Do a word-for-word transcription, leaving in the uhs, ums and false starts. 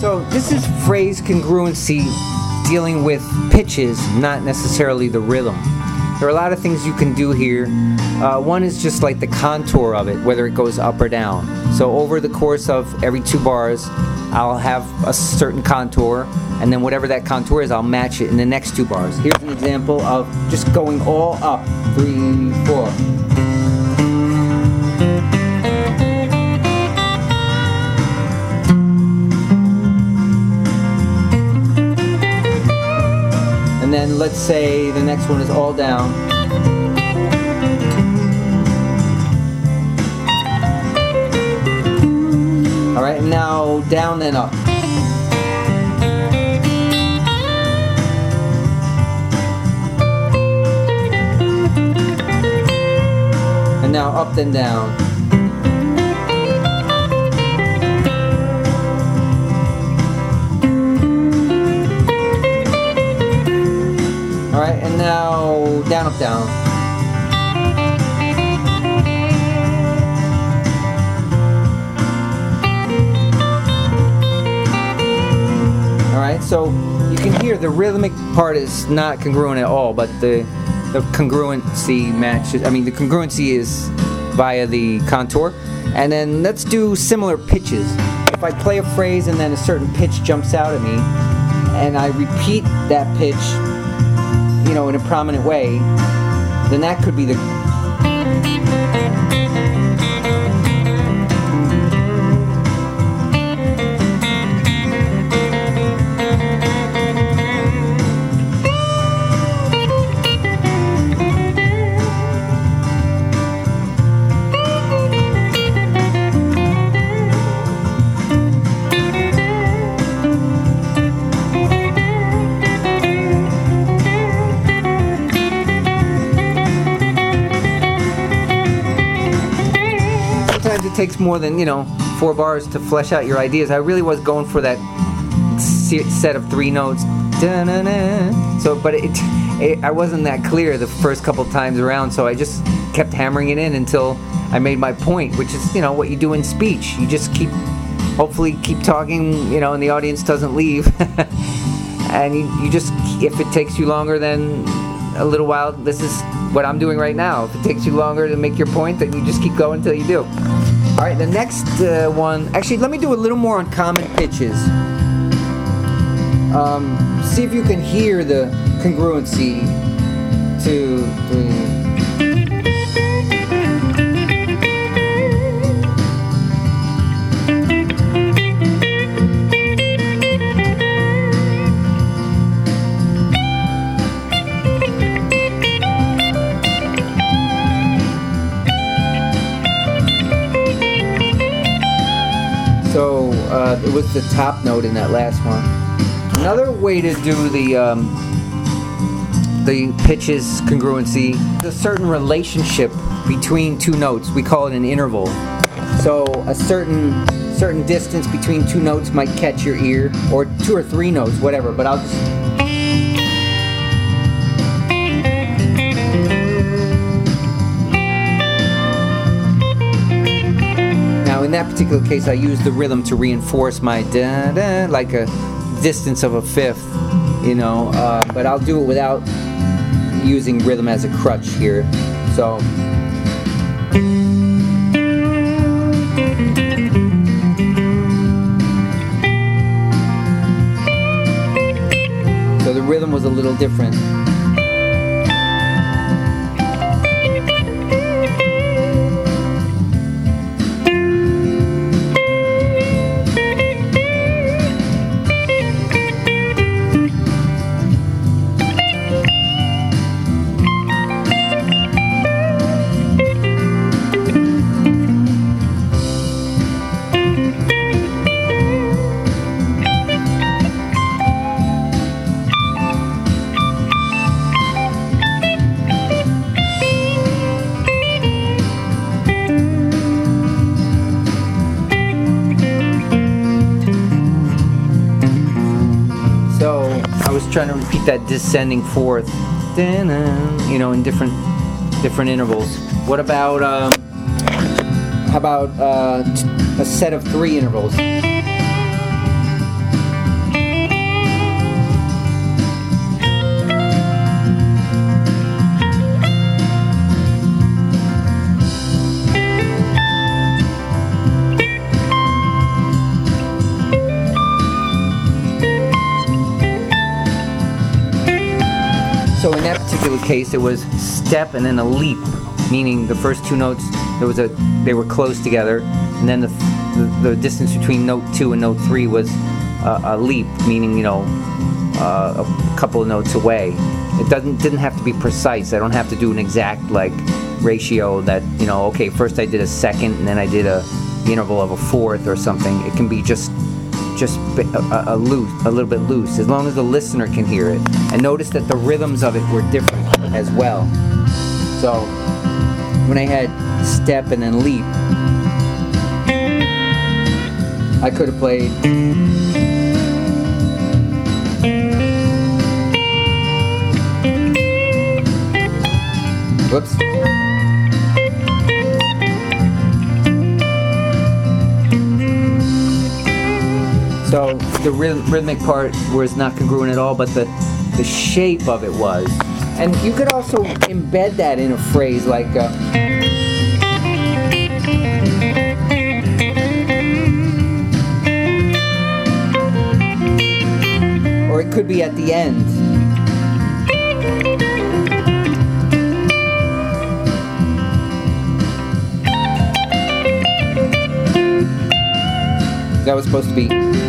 So this is phrase congruency dealing with pitches, not necessarily the rhythm. There are a lot of things you can do here. Uh, one is just like the contour of it, whether it goes up or down. So over the course of every two bars, I'll have a certain contour, and then whatever that contour is, I'll match it in the next two bars. Here's an example of just going all up. Three, four. And then let's say the next one is all down. Alright, and now down then up. And now up then down. Alright, and now down, up, down. Alright, so you can hear the rhythmic part is not congruent at all, but the, the congruency matches, I mean the congruency is via the contour. And then let's do similar pitches. If I play a phrase and then a certain pitch jumps out at me, and I repeat that pitch, you know, in a prominent way, then that could be the it takes more than, you know, four bars to flesh out your ideas. I really was going for that set of three notes. Da-na-na. So, but it, it, I wasn't that clear the first couple times around, so I just kept hammering it in until I made my point, which is, you know, what you do in speech. You just keep, hopefully keep talking, you know, and the audience doesn't leave. And you, you just, if it takes you longer than a little while, this is what I'm doing right now. If it takes you longer to make your point, then you just keep going until you do. Alright, the next uh, one, actually let me do a little more on common pitches. Um, see if you can hear the congruency. Two, three. So uh, it was the top note in that last one. Another way to do the um, the pitches congruency, a certain relationship between two notes. We call it an interval. So a certain certain distance between two notes might catch your ear, or two or three notes, whatever. But I'll just. In that particular case, I use the rhythm to reinforce my da da, like a distance of a fifth, you know. Uh, but I'll do it without using rhythm as a crutch here. So. So the rhythm was a little different. Trying to repeat that descending fourth, you know, in different different intervals. What about um, how about uh, a set of three intervals? So in that particular case, it was step and then a leap, meaning the first two notes there was a they were close together, and then the the, the distance between note two and note three was a, a leap, meaning you know uh, a couple of notes away. It doesn't didn't have to be precise. I don't have to do an exact like ratio that you know. Okay, first I did a second, and then I did a the interval of a fourth or something. It can be just just a, a, a loose, a little bit loose, as long as the listener can hear it. And notice that the rhythms of it were different as well. So when I had step and then leap, I could have played whoops. So the rhythm, rhythmic part was not congruent at all, but the, the shape of it was. And you could also embed that in a phrase like uh, or it could be at the end. That was supposed to be